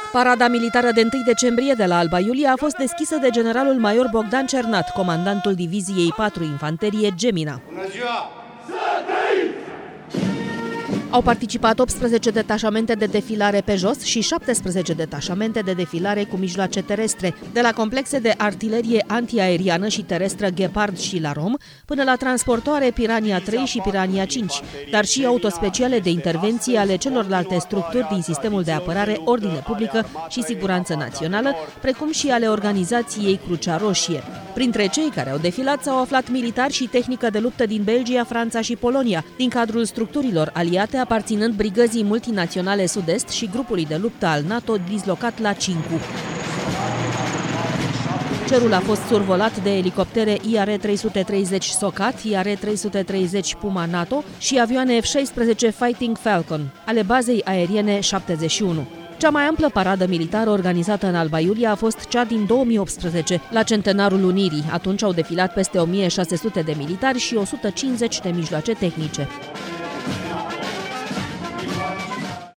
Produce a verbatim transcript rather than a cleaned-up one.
Parada militară de întâi decembrie de la Alba Iulia a fost deschisă de generalul major Bogdan Cernat, comandantul diviziei patru Infanterie Gemina. Bună ziua! Au participat optsprezece detașamente de defilare pe jos și șaptesprezece detașamente de defilare cu mijloace terestre, de la complexe de artilerie antiaeriană și terestră Gepard și Larom, până la transportoare Piranha trei și Piranha cinci, dar și autospeciale de intervenție ale celorlalte structuri din sistemul de apărare, ordine publică și siguranță națională, precum și ale organizației Crucea Roșie. Printre cei care au defilat s-au aflat militari și tehnică de luptă din Belgia, Franța și Polonia, din cadrul structurilor aliate aparținând brigăzii multinaționale Sud-Est și grupului de luptă al NATO dislocat la Cincu. Cerul a fost survolat de elicoptere I R trei sute treizeci Socat, I R trei sute treizeci Puma NATO și avioane F șaisprezece Fighting Falcon, ale bazei aeriene șaptezeci și unu. Cea mai amplă paradă militară organizată în Alba Iulia a fost cea din două mii optsprezece, la Centenarul Unirii. Atunci au defilat peste o mie șase sute de militari și o sută cincizeci de mijloace tehnice.